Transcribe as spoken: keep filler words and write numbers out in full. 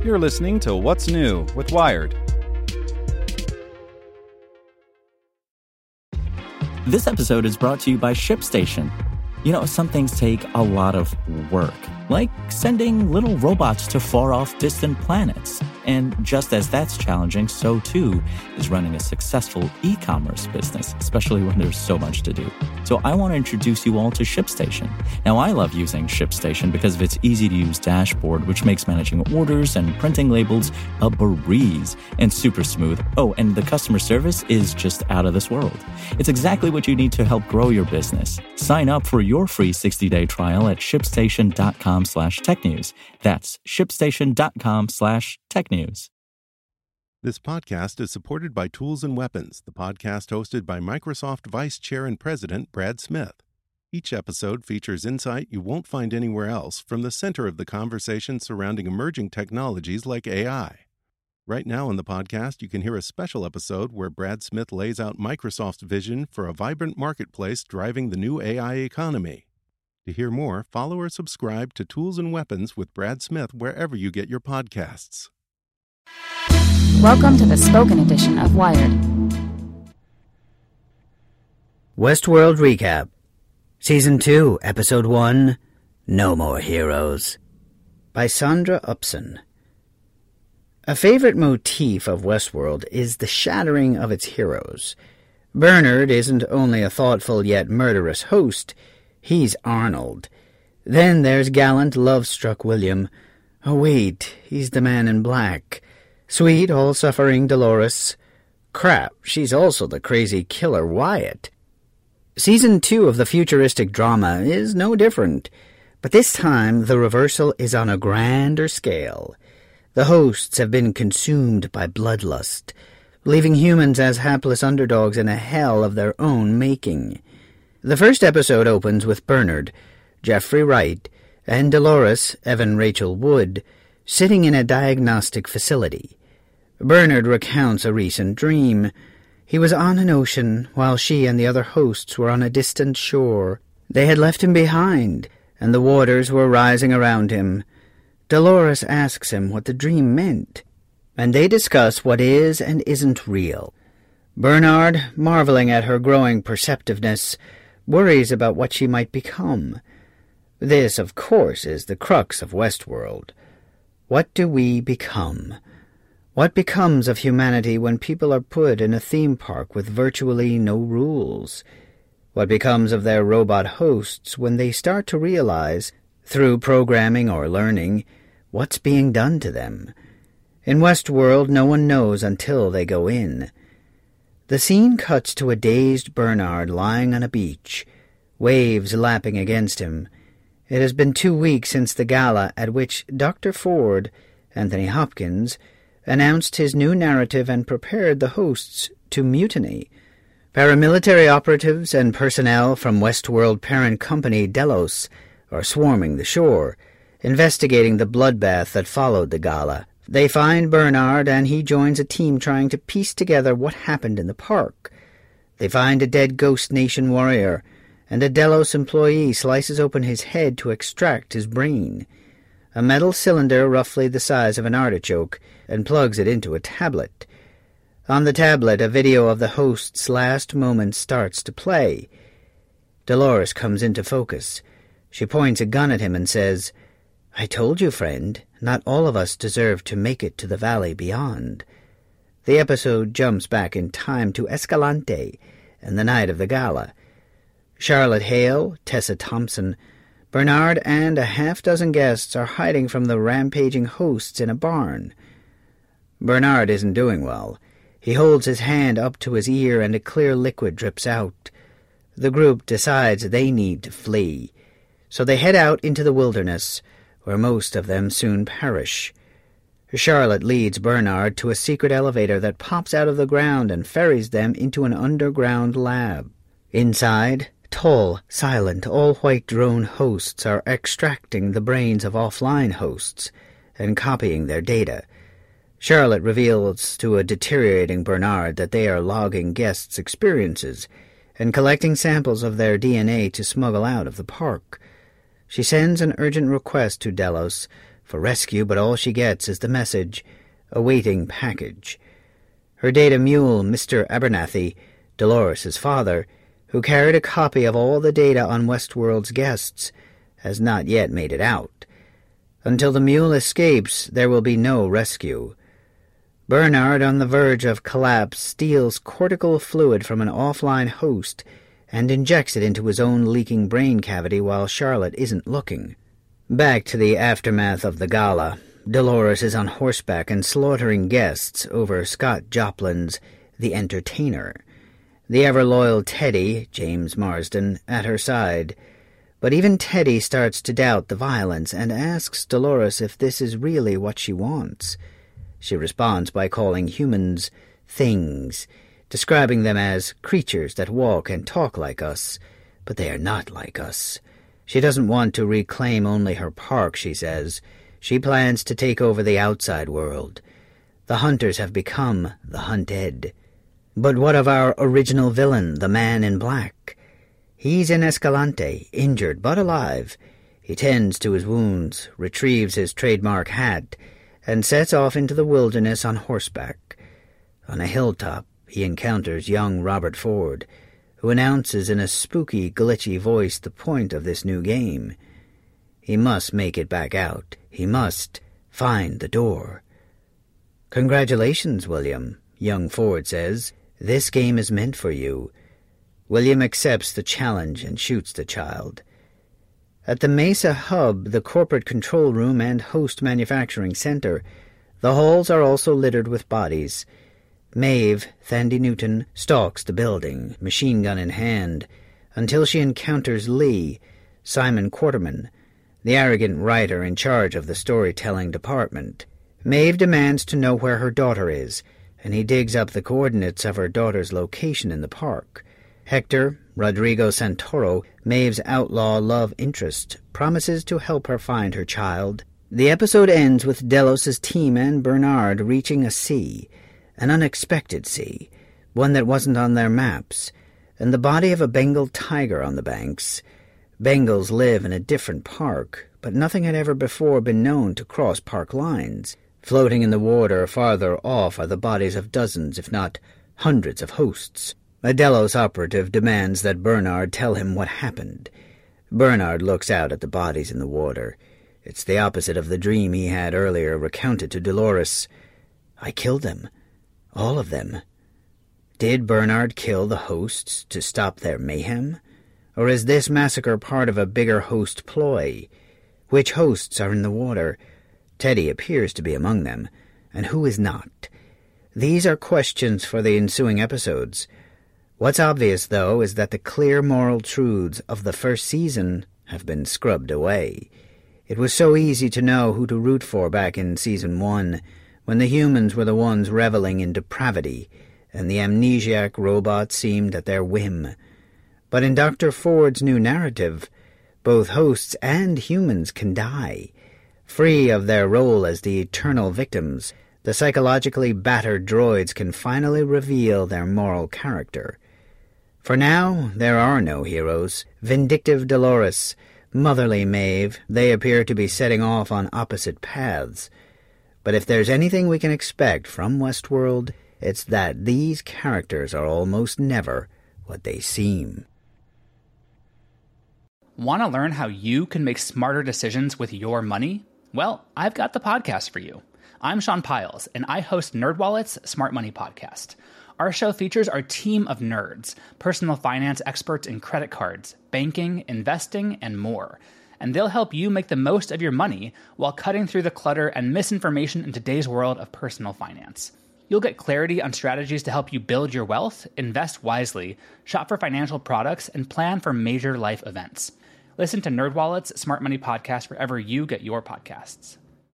You're listening to What's New with Wired. This episode is brought to you by ShipStation. You know, some things take a lot of work, like sending little robots to far-off distant planets. And just as that's challenging, so too is running a successful e-commerce business, especially when there's so much to do. So I want to introduce you all to ShipStation. Now, I love using ShipStation because of its easy-to-use dashboard, which makes managing orders and printing labels a breeze and super smooth. Oh, and the customer service is just out of this world. It's exactly what you need to help grow your business. Sign up for your free sixty-day trial at shipstation.com slash technews. That's shipstation.com slash technews. This podcast is supported by Tools and Weapons, the podcast hosted by Microsoft Vice Chair and President Brad Smith. Each episode features insight you won't find anywhere else from the center of the conversation surrounding emerging technologies like A I. Right now in the podcast, you can hear a special episode where Brad Smith lays out Microsoft's vision for a vibrant marketplace driving the new A I economy. To hear more, follow or subscribe to Tools and Weapons with Brad Smith wherever you get your podcasts. Welcome to the spoken edition of Wired. Westworld Recap. Season two, Episode one, No More Heroes. By Sandra Upson. A favorite motif of Westworld is the shattering of its heroes. Bernard isn't only a thoughtful yet murderous host, he's Arnold. Then there's gallant, love-struck William. Oh wait, he's the man in black. Sweet, all-suffering Dolores. Crap, she's also the crazy killer Wyatt. Season two of the futuristic drama is no different, but this time the reversal is on a grander scale. The hosts have been consumed by bloodlust, leaving humans as hapless underdogs in a hell of their own making. The first episode opens with Bernard, Jeffrey Wright, and Dolores, Evan Rachel Wood, sitting in a diagnostic facility. Bernard recounts a recent dream. He was on an ocean while she and the other hosts were on a distant shore. They had left him behind, and the waters were rising around him. Dolores asks him what the dream meant, and they discuss what is and isn't real. Bernard, marveling at her growing perceptiveness, worries about what she might become. This, of course, is the crux of Westworld. What do we become? What becomes of humanity when people are put in a theme park with virtually no rules? What becomes of their robot hosts when they start to realize, through programming or learning, what's being done to them? In Westworld, no one knows until they go in. The scene cuts to a dazed Bernard lying on a beach, waves lapping against him. It has been two weeks since the gala at which Doctor Ford, Anthony Hopkins, announced his new narrative and prepared the hosts to mutiny. Paramilitary operatives and personnel from Westworld parent company Delos are swarming the shore, investigating the bloodbath that followed the gala. They find Bernard, and he joins a team trying to piece together what happened in the park. They find a dead Ghost Nation warrior, and a Delos employee slices open his head to extract his brain. A metal cylinder roughly the size of an artichoke, and plugs it into a tablet. On the tablet, a video of the host's last moments starts to play. Dolores comes into focus. She points a gun at him and says, "I told you, friend, not all of us deserve to make it to the valley beyond." The episode jumps back in time to Escalante and the night of the gala. Charlotte Hale, Tessa Thompson, Bernard, and a half-dozen guests are hiding from the rampaging hosts in a barn. Bernard isn't doing well. He holds his hand up to his ear and a clear liquid drips out. The group decides they need to flee, so they head out into the wilderness, where most of them soon perish. Charlotte leads Bernard to a secret elevator that pops out of the ground and ferries them into an underground lab. Inside, tall, silent, all-white drone hosts are extracting the brains of offline hosts and copying their data. Charlotte reveals to a deteriorating Bernard that they are logging guests' experiences and collecting samples of their D N A to smuggle out of the park. She sends an urgent request to Delos for rescue, but all she gets is the message, awaiting package. Her data mule, Mister Abernathy, Dolores' father, who carried a copy of all the data on Westworld's guests, has not yet made it out. Until the mule escapes, there will be no rescue. Bernard, on the verge of collapse, steals cortical fluid from an offline host and injects it into his own leaking brain cavity while Charlotte isn't looking. Back to the aftermath of the gala. Dolores is on horseback and slaughtering guests over Scott Joplin's The Entertainer. The ever-loyal Teddy, James Marsden, at her side. But even Teddy starts to doubt the violence and asks Dolores if this is really what she wants. She responds by calling humans things, describing them as creatures that walk and talk like us, but they are not like us. She doesn't want to reclaim only her park, she says. She plans to take over the outside world. The hunters have become the hunted. But what of our original villain, the Man in Black? He's in Escalante, injured but alive. He tends to his wounds, retrieves his trademark hat, and sets off into the wilderness on horseback. On a hilltop, he encounters young Robert Ford, who announces in a spooky, glitchy voice the point of this new game. He must make it back out. He must find the door. "Congratulations, William," young Ford says. "This game is meant for you." William accepts the challenge and shoots the child. At the Mesa Hub, the corporate control room and host manufacturing center, the halls are also littered with bodies. Maeve, Thandie Newton, stalks the building, machine gun in hand, until she encounters Lee, Simon Quarterman, the arrogant writer in charge of the storytelling department. Maeve demands to know where her daughter is, and he digs up the coordinates of her daughter's location in the park. Hector, Rodrigo Santoro, Maeve's outlaw love interest, promises to help her find her child. The episode ends with Delos' team and Bernard reaching a sea, an unexpected sea, one that wasn't on their maps, and the body of a Bengal tiger on the banks. Bengals live in a different park, but nothing had ever before been known to cross park lines. Floating in the water farther off are the bodies of dozens, if not hundreds, of hosts. A Delos operative demands that Bernard tell him what happened. Bernard looks out at the bodies in the water. It's the opposite of the dream he had earlier recounted to Dolores. I killed them. All of them. Did Bernard kill the hosts to stop their mayhem? Or is this massacre part of a bigger host ploy? Which hosts are in the water? Teddy appears to be among them, and who is not? These are questions for the ensuing episodes. What's obvious, though, is that the clear moral truths of the first season have been scrubbed away. It was so easy to know who to root for back in Season one, when the humans were the ones reveling in depravity, and the amnesiac robots seemed at their whim. But in Doctor Ford's new narrative, both hosts and humans can die. Free of their role as the eternal victims, the psychologically battered droids can finally reveal their moral character. For now, there are no heroes. Vindictive Dolores, motherly Maeve, they appear to be setting off on opposite paths. But if there's anything we can expect from Westworld, it's that these characters are almost never what they seem. Want to learn how you can make smarter decisions with your money? Well, I've got the podcast for you. I'm Sean Piles, and I host NerdWallet's Smart Money Podcast. Our show features our team of nerds, personal finance experts in credit cards, banking, investing, and more. And they'll help you make the most of your money while cutting through the clutter and misinformation in today's world of personal finance. You'll get clarity on strategies to help you build your wealth, invest wisely, shop for financial products, and plan for major life events. Listen to NerdWallet's Smart Money Podcast wherever you get your podcasts.